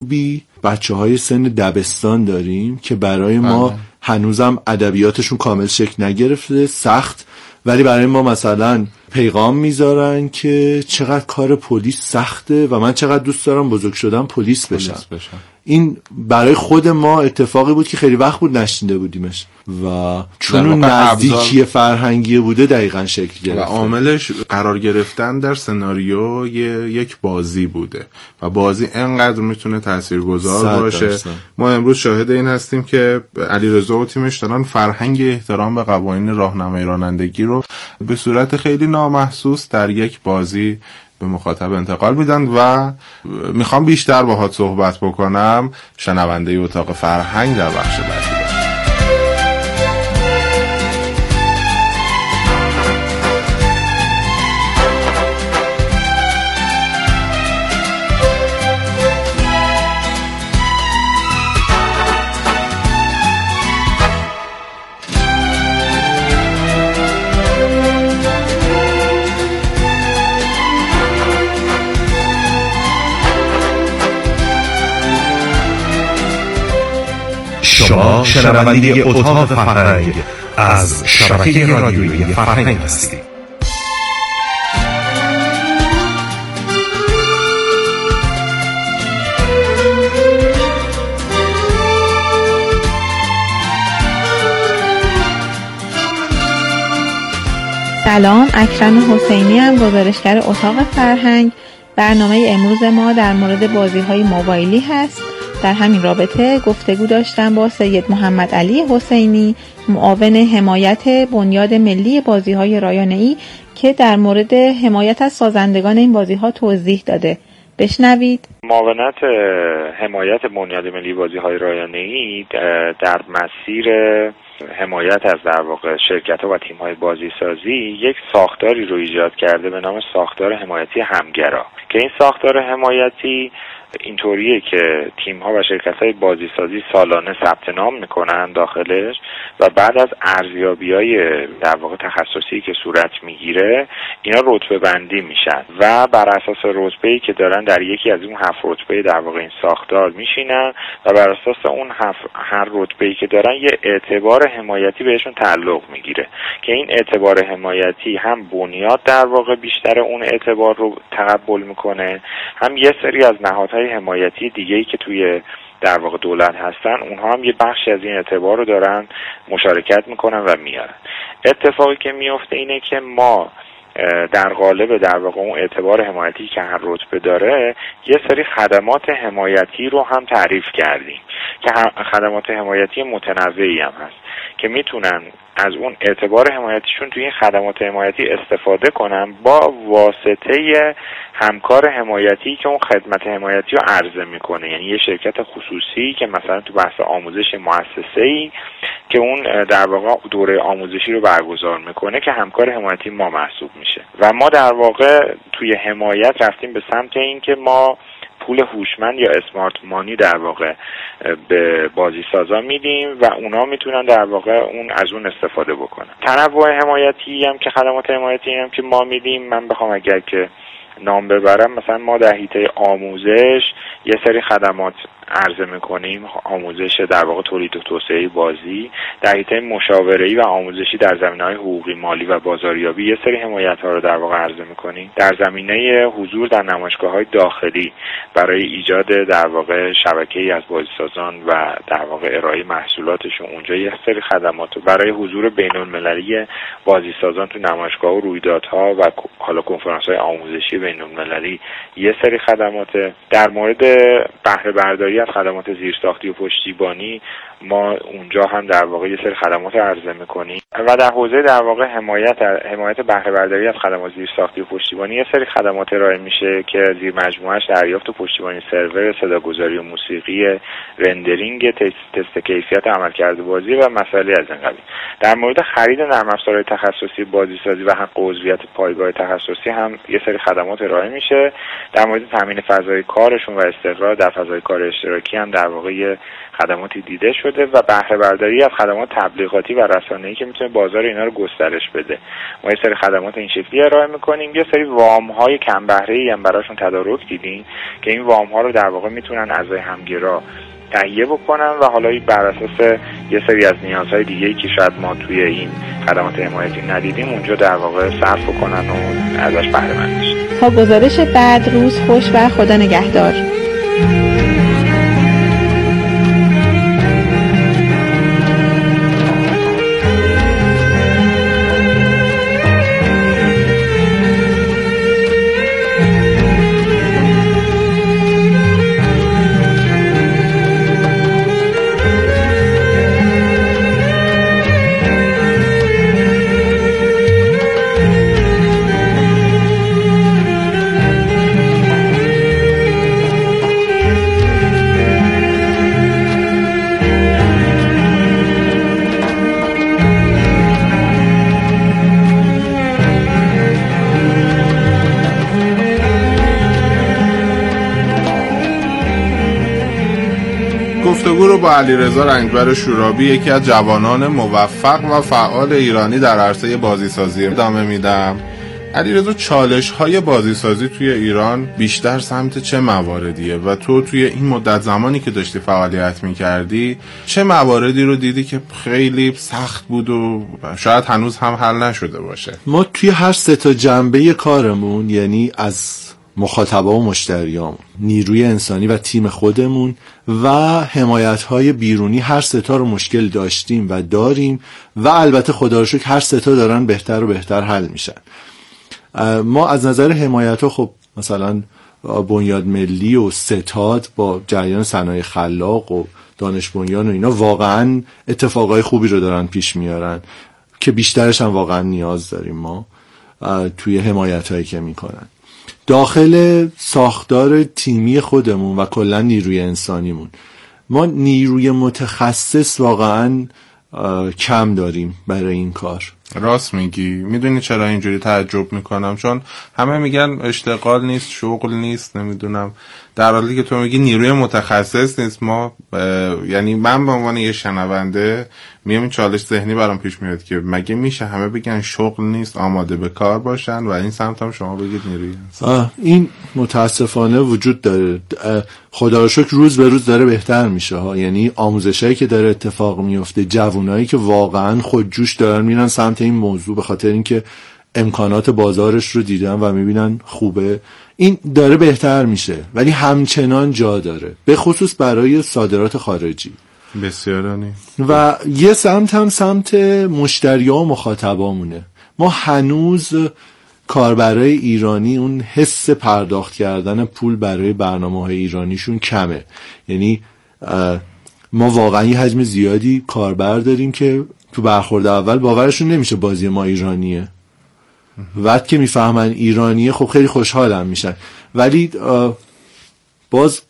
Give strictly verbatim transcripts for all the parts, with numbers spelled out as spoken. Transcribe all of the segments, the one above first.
خوبی بچه‌های سن دبستان داریم که برای ما هنوزم ادبیاتشون کامل شکل نگرفته، سخت، ولی برای ما مثلا پیغام میذارن که چقدر کار پلیس سخته و من چقدر دوست دارم بزرگ شدم پلیس بشم. پلیس بشم. این برای خود ما اتفاقی بود که خیلی وقت بود نشنیده بودیمش و چون اون نزدیکی فرهنگی بوده دقیقاً شکل گرفته و عاملش قرار گرفتن در سناریو یک بازی بوده و بازی انقدر میتونه تاثیرگذار باشه. درستن. ما امروز شاهد این هستیم که علیرضا و تیمش دارن فرهنگ احترام به قوانین راهنمایی رانندگی رو به صورت خیلی نامحسوس در یک بازی به مخاطب انتقال میدن و میخوام بیشتر باهات صحبت بکنم. شنونده اتاق فرهنگ در بخش بعدی. شما شنونده اتاق فرهنگ از شبکه رادیویی فرهنگ هستید. سلام، اکرم حسینی ام، گزارشگر اتاق فرهنگ. برنامه امروز ما در مورد بازی‌های موبایلی هست. در همین رابطه گفتگو داشتم با سید محمد علی حسینی، معاون حمایت بنیاد ملی بازی‌های رایانه‌ای که در مورد حمایت از سازندگان این بازی‌ها توضیح داده. بشنوید. معاونت حمایت بنیاد ملی بازی‌های رایانه‌ای در مسیر حمایت از در واقع شرکت‌ها و تیم‌های بازیسازی یک ساختاری رو ایجاد کرده به نام ساختار حمایتی همگرا که این ساختار حمایتی اینطوریه که تیم‌ها و شرکت‌های بازیسازی سالانه ثبت نام می‌کنن داخلش و بعد از ارزیابی‌های در واقع تخصصی که صورت می‌گیره اینا رتبه بندی میشن و بر اساس رتبه‌ای که دارن در یکی از اون هفت رتبه در واقع این ساختار میشینن و بر اساس اون هر رتبه‌ای که دارن یه اعتبار حمایتی بهشون تعلق می‌گیره که این اعتبار حمایتی هم بنیاد در واقع بیشتر اون اعتبار رو تقبل می‌کنه، هم یه سری از نهادهای حمایتی دیگه‌ای که توی در واقع دولت هستن اونها هم یه بخشی از این اعتبار رو دارن مشارکت میکنن و میارن. اتفاقی که میفته اینه که ما در قالب در واقع اون اعتبار حمایتی که هر رتبه داره یه سری خدمات حمایتی رو هم تعریف کردیم که خدمات حمایتی متنوعی هم هست که میتونن از اون اعتبار حمایتیشون توی این خدمات حمایتی استفاده کنن با واسطه همکار حمایتی که اون خدمت حمایتی رو عرضه میکنه، یعنی یه شرکت خصوصی که مثلا تو بحث آموزش مؤسسه‌ای که اون در واقع دوره آموزشی رو برگزار میکنه که همکار حمایتی ما محسوب میشه و ما در واقع توی حمایت رفتیم به سمت این که ما پول هوشمند یا اسمارت مانی در واقع به بازیسازا میدیم و اونا میتونن در واقع اون از اون استفاده بکنن. تنوع حمایتی هم که خدمات حمایتی هم که ما میدیم، من بخوام اگر که نام ببرم، مثلا ما در حیطه آموزش یه سری خدمات عرضه میکنیم، آموزش در واقع تولید و توسعه بازی، در حیطه مشاوره‌ای و آموزشی در زمینه‌های حقوقی، مالی و بازاریابی یه سری حمایت‌ها رو در واقع عرضه میکنیم، در زمینه حضور در نمایشگاه‌های داخلی برای ایجاد در واقع شبکه‌ای از بازیسازان و در واقع ارائه محصولاتشون اونجا یه سری خدمات، برای حضور بین‌المللی بازیسازان تو نمایشگاه و رویدادها و حالا کنفرانس‌های آموزشی بین‌المللی یه سری خدمات. در مورد بهره برداری از خدمات زیرساختی و پشتیبانی ما اونجا هم در واقع یه سری خدمات عرضه می‌کنیم و در حوزه در واقع حمایت حمایت بهره برداری از خدمات زیرساختی و پشتیبانی یه سری خدمات ارائه میشه که زیر مجموعه‌اش دریافت و پشتیبانی سرور، صداگذاری و موسیقی، رندرینگ، تست کیفیت عملکرد بازی و مسائلی از این قبیل. در مورد خرید نرم افزارهای تخصصی بازیسازی و حق عضویت پایگاه تخصصی هم یه سری خدمات خدمات ارائه میشه. در مورد تامین فضای کارشون و استقرار در فضای کار اشتراکی هم در واقع خدماتی دیده شده و بهره برداری از خدمات تبلیغاتی و رسانه‌ای که میتونه بازار اینا رو گسترش بده. ما یه سری خدمات این شکلی ارائه میکنیم. یه سری وام‌های کم بهره‌ای هم براشون تدارک دیدیم که این وام‌ها رو در واقع میتونن اعضای همگرا تهیه بکنن و حالا بر اساس یه سری از نیازهای دیگه‌ای که شاید ما توی این خدمات حمایتی ندیدیم اونجا در واقع صرف کنن و ازش بهره مند بشن. تا گزارش بعد، روز خوش و خدا نگهدار. گفتگو رو با علیرضا رنجبر شورابی، یکی از جوانان موفق و فعال ایرانی در عرصه بازیسازی ادامه میدم. علیرضا، چالش‌های بازیسازی توی ایران بیشتر سمت چه مواردیه و تو توی این مدت زمانی که داشتی فعالیت می‌کردی چه مواردی رو دیدی که خیلی سخت بود و شاید هنوز هم حل نشده باشه؟ ما توی هر سه تا جنبه کارمون، یعنی از مخاطبا و مشتریامون، نیروی انسانی و تیم خودمون و حمایت‌های بیرونی، هر سه تا رو مشکل داشتیم و داریم و البته خدا رو شکر هر سه تا دارن بهتر و بهتر حل میشن. ما از نظر حمایت‌ها خب مثلا بنیاد ملی و ستاد با جریان صنایع خلاق و دانش بنیان و اینا واقعا اتفاقای خوبی رو دارن پیش میارن که بیشترش هم واقعا نیاز داریم ما توی حمایت‌هایی که میکنن. داخل ساختار تیمی خودمون و کلا نیروی انسانیمون ما نیروی متخصص واقعا کم داریم برای این کار. راست میگی. میدونی چرا اینجوری تعجب میکنم؟ چون همه میگن اشتغال نیست، شغل نیست، نمیدونم، در حالی که تو میگی نیروی متخصص نیست. ما یعنی من به عنوان یه شنونده میام این چالش ذهنی برام پیش میاد که مگه میشه همه بگن شغل نیست، آماده به کار باشن و این سمت هم شما بگید نیروی هست؟ این متاسفانه وجود داره. خدا رو شکر روز به روز داره بهتر میشه ها. یعنی آموزشایی که داره اتفاق میفته، جوونایی که واقعا خودجوش دارن میرن سمت این موضوع به خاطر اینکه امکانات بازارش رو دیدن و میبینن خوبه، این داره بهتر میشه، ولی همچنان جا داره، به خصوص برای صادرات خارجی. بسیارانی. و یه سمت هم سمت مشتری ها و مخاطبامونه. ما هنوز کاربرای ایرانی اون حس پرداخت کردن پول برای برنامه های ایرانیشون کمه. یعنی ما واقعا یه حجم زیادی کاربر داریم که تو برخورد اول باورشون نمیشه بازی ما ایرانیه. وقت که میفهمن ایرانیه خب خیلی خوشحالم میشن، ولی باز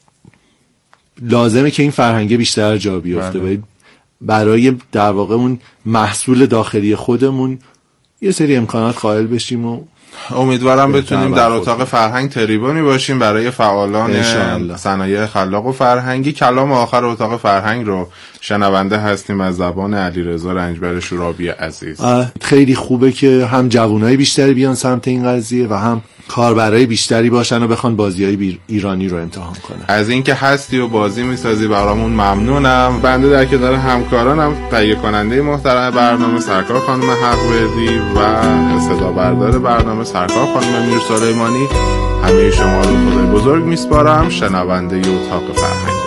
لازمه که این فرهنگه بیشتر جا بیفته و برای در واقع اون محصول داخلی خودمون یه سری امکانات قائل بشیم و امیدوارم بتونیم در اتاق فرهنگ تریبونی باشیم برای فعالان صنایع خلاق و فرهنگی. کلام آخر اتاق فرهنگ رو شنونده هستیم از زبان علیرضا رنجبر شورابی عزیز. خیلی خوبه که هم جوانای بیشتری بیان سمت این قضیه و هم کاربرای بیشتری باشن و بخوان بازیای ایرانی رو امتحان کنن. از اینکه هستی و بازی میسازی برامون ممنونم. بنده در کنار همکارانم تهیه کننده محترم برنامه سرکار خانم حق‌وردی و صدا بردار برنامه سرکار خانم میر سلیمانی، همه شما رو خدای بزرگ میسپارم. شنونده اتاق فرهنگ.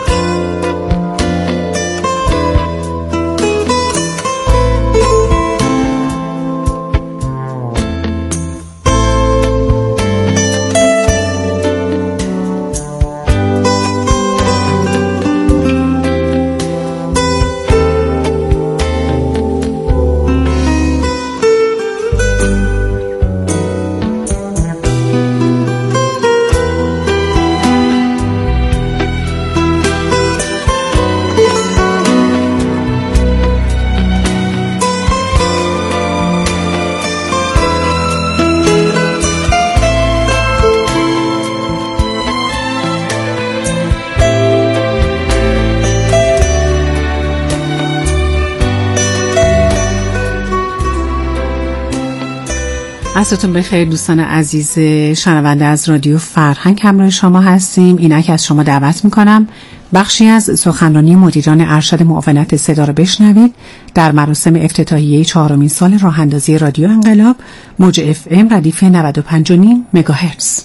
عصرتون بخیر دوستان عزیز شنونده از رادیو فرهنگ، همراه شما هستیم. اینک از شما دعوت میکنم بخشی از سخنرانی مدیران ارشد معاونت صدا رو بشنوید در مراسم افتتاحیه چهارمین سال راه اندازی رادیو انقلاب، موج اف ام ردیف نود و پنج و نیم مگاهرتز.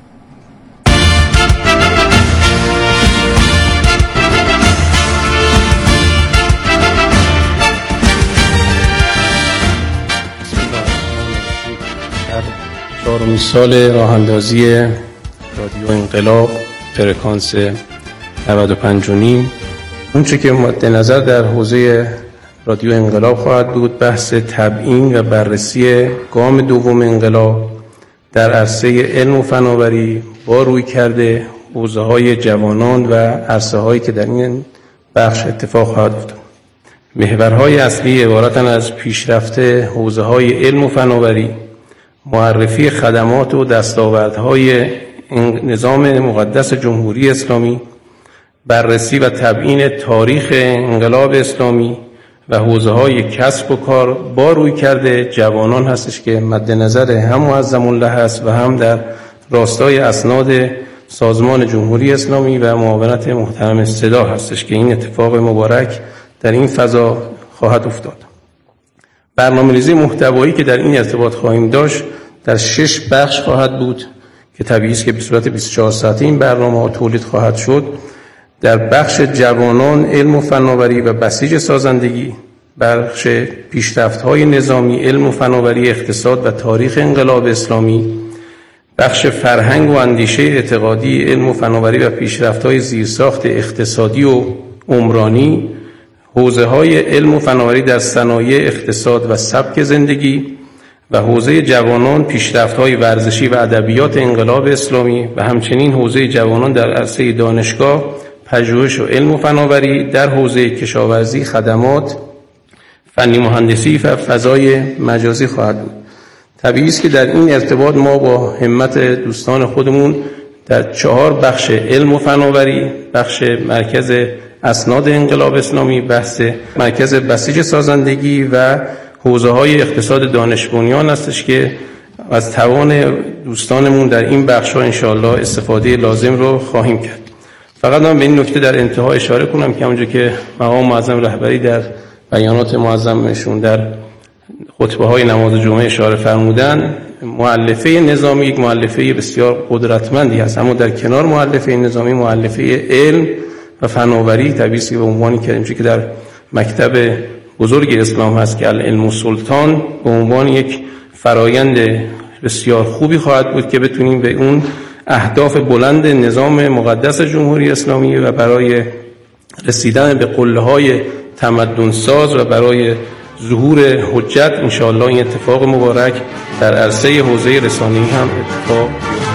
چهارمین سال راه اندازی رادیو انقلاب فرکانس نود و پنج و نیم، اون چه که مد نظر در حوزه رادیو انقلاب خواهد بود بحث تبیین و بررسی گام دوم انقلاب در عرصه علم و فناوری با روی کرده حوزه های جوانان و عرصه هایی که در این بخش اتفاق خواهد افتاد. محورهای اصلی عبارتند از پیشرفت حوزه های علم و فناوری، معرفی خدمات و دستاوردهای نظام مقدس جمهوری اسلامی، بررسی و تبیین تاریخ انقلاب اسلامی و حوزه‌های کسب و کار با روی کرده جوانان هستش که مد نظر هم معظم الله هست و هم در راستای اسناد سازمان جمهوری اسلامی و معاونت محترم صدا هستش که این اتفاق مبارک در این فضا خواهد افتاد. برنامه‌ریزی محتوایی که در این ارتباط خواهیم داشت در شش بخش خواهد بود که طبیعی است که به صورت بیست و چهار ساعته این برنامه‌ها تولید خواهد شد. در بخش جوانان، علم و فناوری و بسیج سازندگی، بخش پیشرفت‌های نظامی، علم و فناوری، اقتصاد و تاریخ انقلاب اسلامی، بخش فرهنگ و اندیشه اعتقادی، علم و فناوری و پیشرفت‌های زیرساخت اقتصادی و عمرانی، حوزه‌های علم و فناوری در صنایع، اقتصاد و سبک زندگی و حوزه جوانان، پیشرفت‌های ورزشی و ادبیات انقلاب اسلامی و همچنین حوزه جوانان در عرصه دانشگاه، پژوهش و علم و فناوری در حوزه کشاورزی، خدمات، فنی مهندسی و فضای مجازی خواهد بود. طبیعی است که در این ارتباط ما با همت دوستان خودمون در چهار بخش علم و فناوری، بخش مرکز اسناد انقلاب اسلامی، بحث مرکز بسیج سازندگی و حوزه‌های اقتصاد دانش بنیان هستش که از توان دوستانمون در این بخش‌ها انشاءالله استفاده لازم رو خواهیم کرد. فقط من به این نکته در انتها اشاره کنم که همونجا که مقام معظم رهبری در بیانات معظمشون در خطبه‌های نماز جمعه اشاره فرمودن، مؤلفه نظامی یک مؤلفه بسیار قدرتمندی هست، اما در کنار مؤلفه نظامی مؤلفه علم و فناوری طبیعی است که به عنوانی که که در مکتب بزرگ اسلام هست که العلم سلطان، به عنوان یک فرایند بسیار خوبی خواهد بود که بتونیم به اون اهداف بلند نظام مقدس جمهوری اسلامی و برای رسیدن به قله‌های تمدن ساز و برای ظهور حجت انشاءالله این اتفاق مبارک در عرصه حوزه رسانه‌ای هم اتفاق بیفته.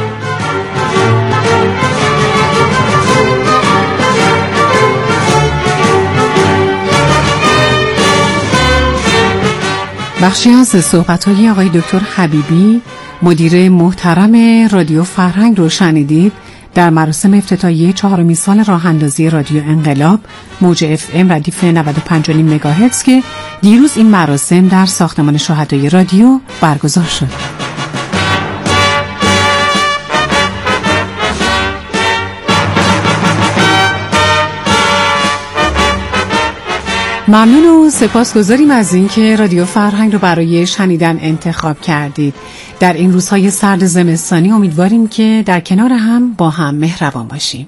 بخشی از صحبت‌های آقای دکتر حبیبی مدیر محترم رادیو فرهنگ رو شنیدید در مراسم افتتاحیه چهارمین سال راه اندازی رادیو انقلاب، موج اف ام ردیف نود و پنج و نیم مگاهرتز که دیروز این مراسم در ساختمان شهدای رادیو برگزار شد. ممنون و سپاسگزاریم از این که رادیو فرهنگ رو برای شنیدن انتخاب کردید. در این روزهای سرد زمستانی امیدواریم که در کنار هم با هم مهربان باشیم.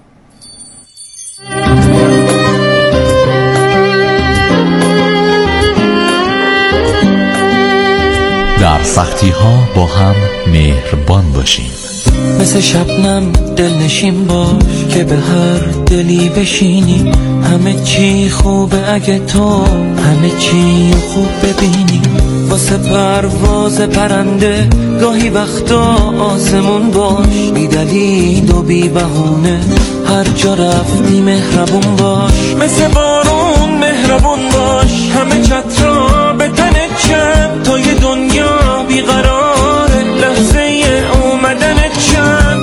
در سختی ها با هم مهربان باشیم. مثل شبنم دلنشین باش که به هر دلی بشینی، همه چی خوبه اگه تو همه چی خوب ببینی. واسه پرواز پرنده گاهی وقتا آسمون باش، بی دلیل و بی بهونه هر جا رفتی مهربون باش. مثل بارون مهربون باش، همه چترا به تنت چند تا یه دنیا بیقراره لحظه اومدنت چند.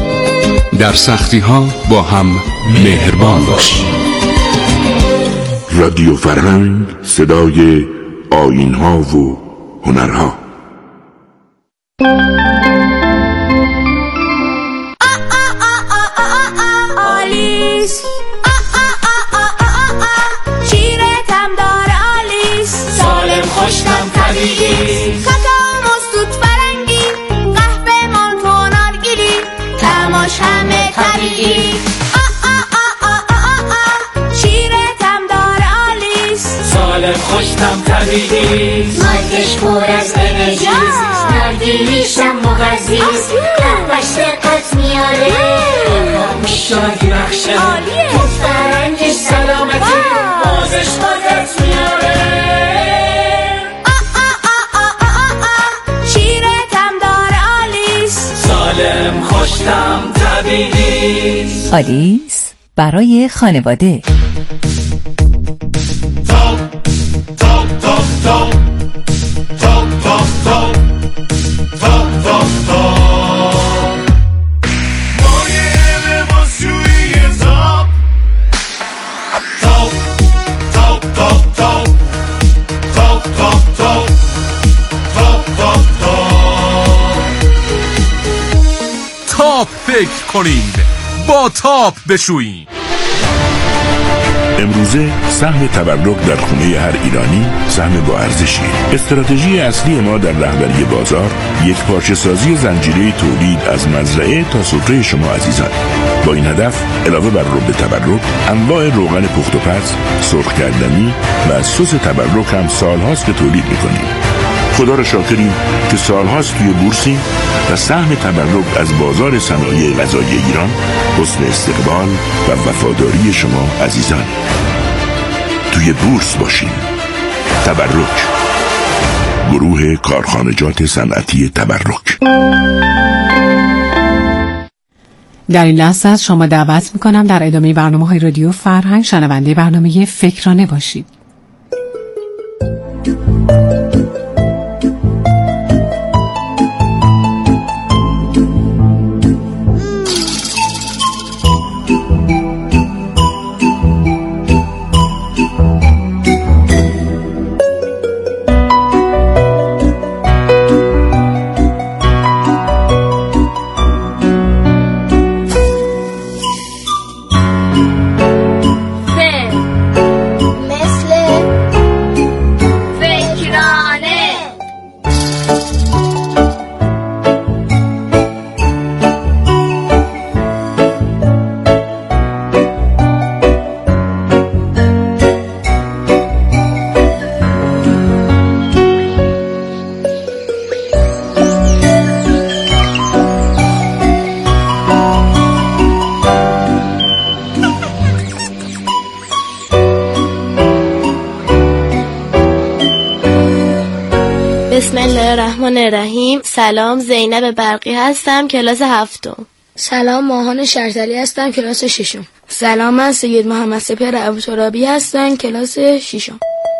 در سختی ها با هم مهربان باشیم. رادیو فرهنگ، صدای آیین‌ها و هنرها. آلیس شیرتم داره آلیس، سالم خوشتم طبیعی، کاکائو مستوت فرنگی، قهوه مانتو نارگیلی، تماش همه طبیعی. خوشتم طبیعی، مالکش پر از انرژی، نارگیلیشم مغذیست، قهوه‌اش دقت میاره، شادی بخشه، توت فرنگش سلامتی، بازش بازت میاره. شیرتم داره آلیس، سالم خوشتم طبیعی. آلیس برای خانواده. تاپ فکر کنین، با تاپ بشویین. امروزه سهم تبرک در خونه هر ایرانی سهم با ارزشیه. استراتژی اصلی ما در رهبری بازار یک پارچه سازی زنجیره تولید از مزرعه تا سفره شما عزیزان. با این هدف علاوه بر رب تبرک، انواع روغن پخت و پز، سرخ کردنی و سس تبرک هم سالهاست که تولید میکنیم. خدا را شاکریم که سالهاست توی بورسیم و سهم تبرک از بازار صنایع غذایی ایران حسن استقبال و وفاداری شما عزیزان. توی بورس باشیم. تبرک، گروه کارخانجات صنعتی تبرک. در این لحظه از شما دعوت میکنم در ادامه برنامه‌های رادیو فرهنگ شنونده برنامه فکرانه باشید. بسم الله الرحمن الرحیم. سلام، زینب برقی هستم، کلاس هفتم. سلام، ماهان شرطلی هستم، کلاس ششم. سلام، من سید محمد سپهر ابوترابی هستم، کلاس ششم.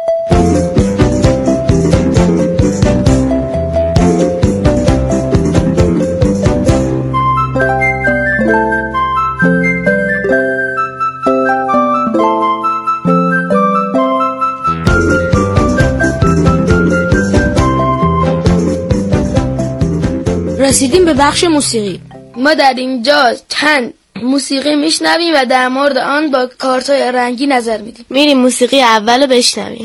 رسیدیم به بخش موسیقی. ما در اینجا چند موسیقی میشنویم و در مورد آن با کارت‌های رنگی نظر میدیم. میریم موسیقی اولو بشنویم.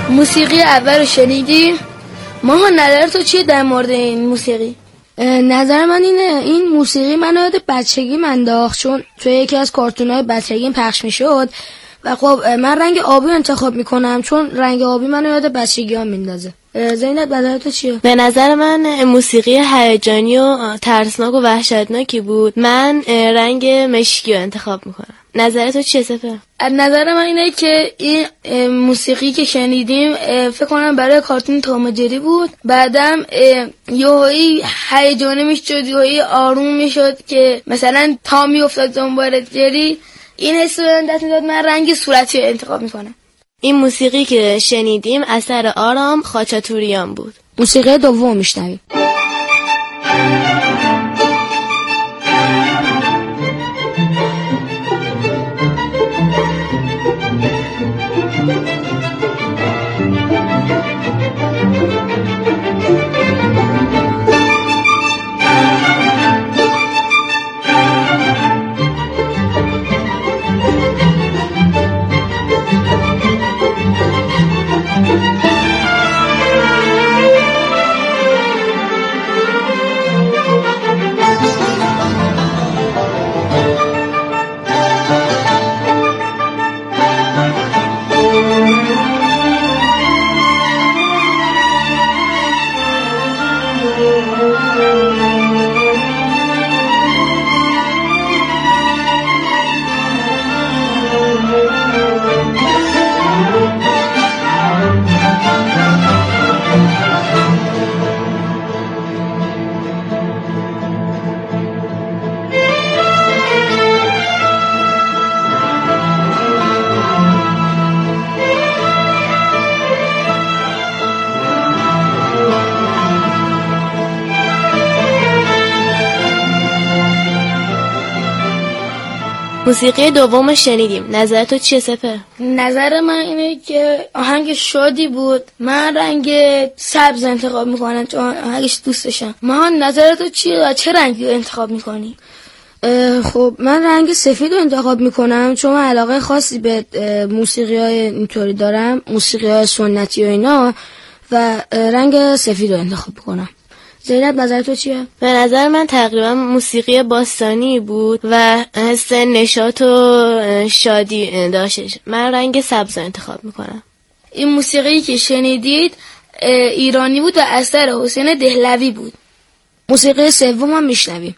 موسیقی اول رو شنیدی؟ ماها نظر تو چیه در مورد این موسیقی؟ نظر من اینه این موسیقی منو یاد بچگی انداخت، چون توی یکی از کارتون‌های بچگی پخش میشد و خب من رنگ آبی انتخاب میکنم چون رنگ آبی منو یاد بچگیام میندازه. زینب نظر تو چیه؟ به نظر من موسیقی هیجانی و ترسناک و وحشتناکی بود. من رنگ مشکی رو انتخاب میکنم. نظر تو چیه سپر؟ نظر من اینه که این موسیقی که شنیدیم فکر کنم برای کارتون توم و جری بود. بعدم یهویی هیجانی میشد، یهویی آروم میشد که مثلا تا میافتاد دنبال جری. این حس رو دست میداد. من رنگ صورتی رو انتخاب میکنم. این موسیقی که شنیدیم اثر آرام خاچاتوریان بود. موسیقی دوم میشنویم. موسیقی دوم شنیدیم. نظر تو چیه سپر؟ نظر من اینه که آهنگ شادی بود. من رنگ سبز انتخاب میکنم چون آهنگش دوست داشتم. ما نظر تو چیه و چه رنگی رو انتخاب میکنی؟ خب من رنگ سفید رو انتخاب میکنم چون من علاقه خاصی به موسیقی های اینطوری دارم، موسیقی های سنتی و اینا، و رنگ سفید رو انتخاب میکنم. زینب نظر تو چیه؟ به نظر من تقریبا موسیقی باستانی بود و حس نشاط و شادی داشتش. من رنگ سبز انتخاب میکنم. این موسیقی که شنیدید ایرانی بود و اثر حسین دهلوی بود. موسیقی سوم هم میشنویم.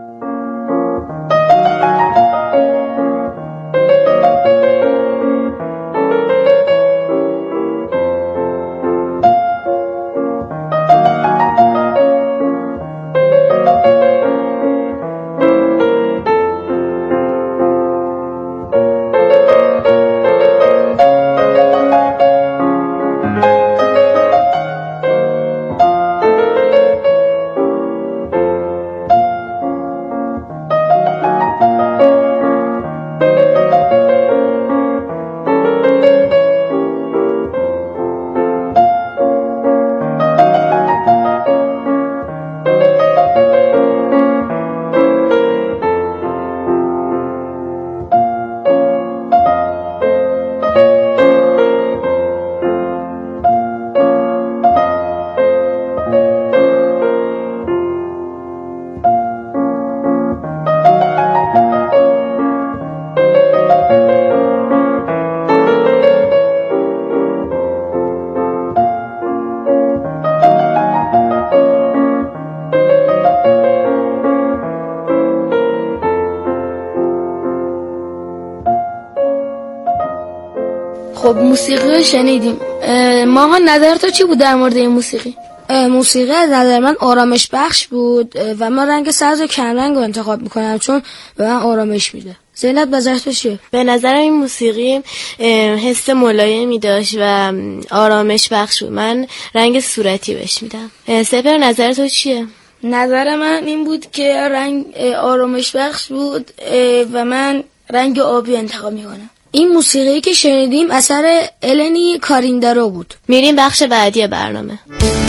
خب موسیقی شنیدیم. ماها نظر تو چی بود در مورد این موسیقی؟ موسیقی از نظر من آرامش بخش بود و من رنگ سبز و کمرنگ رو انتخاب میکنم چون به من آرامش میده. زینب نظر تو چیه؟ به نظر این موسیقی حس ملایمی داشت و آرامش بخش بود. من رنگ صورتی بهش میدم. سپر نظر تو چیه؟ نظر من این بود که رنگ آرامش بخش بود و من رنگ آبی انتخاب میکنم. این موسیقی که شنیدیم اثر النی کاریندارو بود. میریم بخش بعدی برنامه.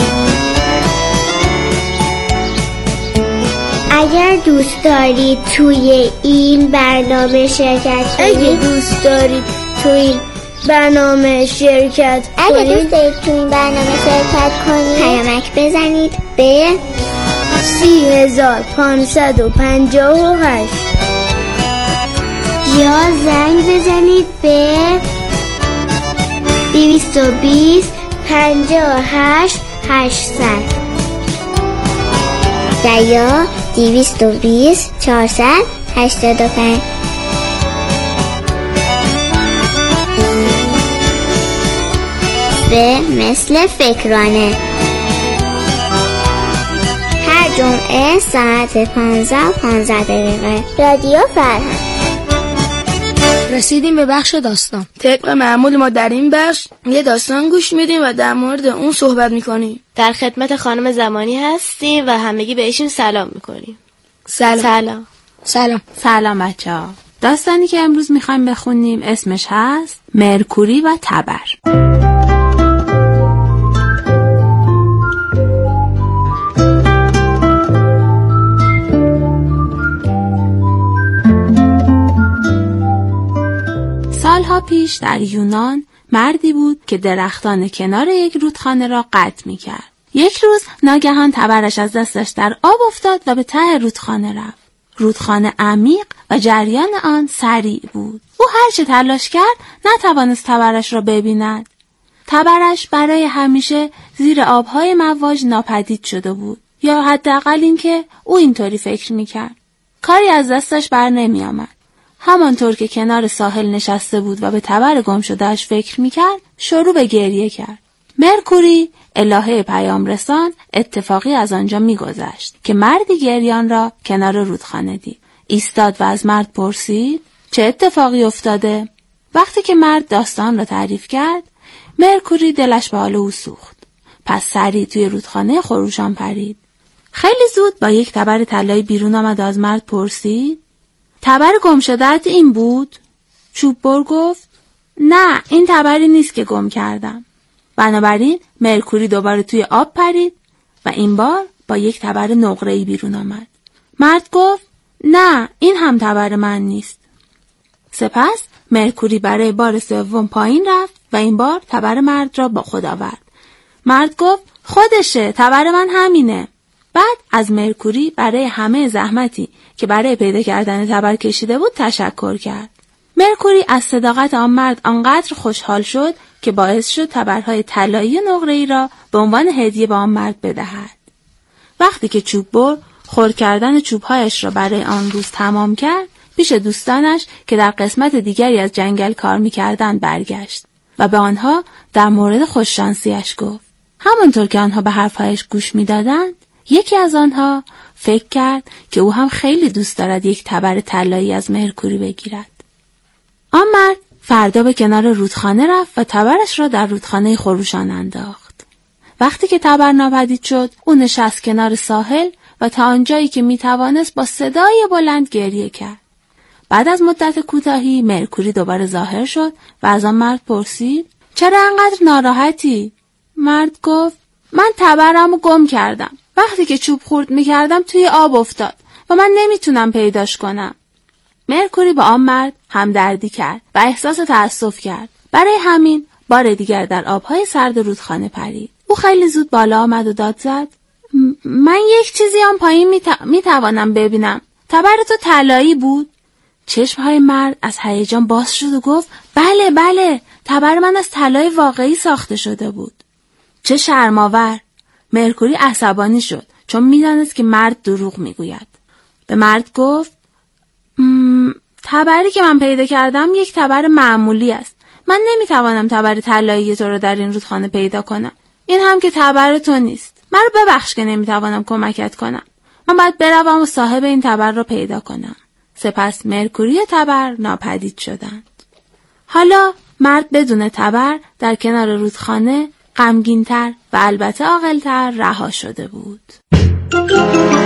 اگر دوست دارید توی این برنامه شرکت کنید، اگه دوست دارید توی این برنامه شرکت کنید. اگه دوست دارید تو این برنامه شرکت کنید پیامک بزنید به سی هزار پانصد و پنجاه و هشت یا زنگ بزنید به دویست و بیست پنجاه و هشت هشتصد یا دویست و بیست چهارصد هشتاد و پنج. به مثل فکرانه هر جمعه ساعت پانزده و پانزده دقیقه رادیو فرهنگ. رسیدیم به بخش داستان. طبق معمول ما در این بخش یه داستان گوش میدیم و در مورد اون صحبت میکنیم. در خدمت خانم زمانی هستیم و همگی بهشون سلام میکنیم. سلام. سلام. سلام. سلام بچه‌ها. داستانی که امروز میخوایم بخونیم اسمش هست مرکوری و تبر. سالها پیش در یونان مردی بود که درختان کنار یک رودخانه را قطع می کرد. یک روز ناگهان تبرش از دستش در آب افتاد و به ته رودخانه رفت. رودخانه عمیق و جریان آن سریع بود. او هر چه تلاش کرد نتوانست تبرش را ببیند. تبرش برای همیشه زیر آبهای مواج ناپدید شده بود، یا حداقل اینکه او اینطوری فکر می کرد. کاری از دستش بر نمی آمد. همانطور که کنار ساحل نشسته بود و به تبر گم شدهش فکر میکرد شروع به گریه کرد. مرکوری الهه پیام رسان اتفاقی از آنجا میگذشت که مردی گریان را کنار رودخانه دید. ایستاد و از مرد پرسید چه اتفاقی افتاده؟ وقتی که مرد داستان را تعریف کرد مرکوری دلش به حال او سوخت. پس سریع توی رودخانه خروشان پرید. خیلی زود با یک تبر طلایی بیرون آمد و از مرد پرسید تبر گم شده‌ات این بود؟ چوببر گفت نه، این تبری نیست که گم کردم. بنابراین مرکوری دوباره توی آب پرید و این بار با یک تبر نقره‌ای بیرون آمد. مرد گفت نه، این هم تبر من نیست. سپس مرکوری برای بار سوم پایین رفت و این بار تبر مرد را با خود آورد. مرد گفت خودشه، تبر من همینه. بعد از مرکوری برای همه زحمتی که برای پیدا کردن تبر کشیده بود تشکر کرد. مرکوری از صداقت آن مرد آنقدر خوشحال شد که باعث شد تبرهای طلایی نقره‌ای را به عنوان هدیه به آن مرد بدهد. وقتی که چوببر خور کردن چوبهایش را برای آن روز تمام کرد، پیش دوستانش که در قسمت دیگری از جنگل کار می‌کردند برگشت و به آنها در مورد خوششانسیش گفت. همانطور که آنها به حرفهایش گوش می‌دادند، یکی از آنها فکر کرد که او هم خیلی دوست دارد یک تبر طلایی از مرکوری بگیرد. آن مرد فردا به کنار رودخانه رفت و تبرش را در رودخانه خروشان انداخت. وقتی که تبر ناپدید شد، او نشست کنار ساحل و تا آنجایی که میتوانست با صدای بلند گریه کرد. بعد از مدت کوتاهی مرکوری دوباره ظاهر شد و از آن مرد پرسید چرا انقدر ناراحتی؟ مرد گفت من تبرمو گم کردم. وقتی که چوب خورد میکردم توی آب افتاد و من نمیتونم پیداش کنم. مرکوری با آن مرد همدردی کرد و احساس تأسف کرد. برای همین بار دیگر در آبهای سرد رودخانه پرید. او خیلی زود بالا آمد و داد زد من یک چیزی آن پایین میت... میتوانم ببینم. تبر تو طلایی بود؟ چشمهای مرد از هیجان باز شد و گفت بله بله، تبر من از طلای واقعی ساخته شده بود. چه شرم‌آور. مرکوری عصبانی شد چون میدانست که مرد دروغ میگوید. به مرد گفت تبری که من پیدا کردم یک تبر معمولی است. من نمیتوانم تبر طلایی تو رو در این رودخانه پیدا کنم. این هم که تبر تو نیست. من رو ببخش که نمیتوانم کمکت کنم. من باید بروم و صاحب این تبر رو پیدا کنم. سپس مرکوری و تبر ناپدید شدند. حالا مرد بدون تبر در کنار رودخانه غمگین‌تر و البته عاقل‌تر رها شده بود.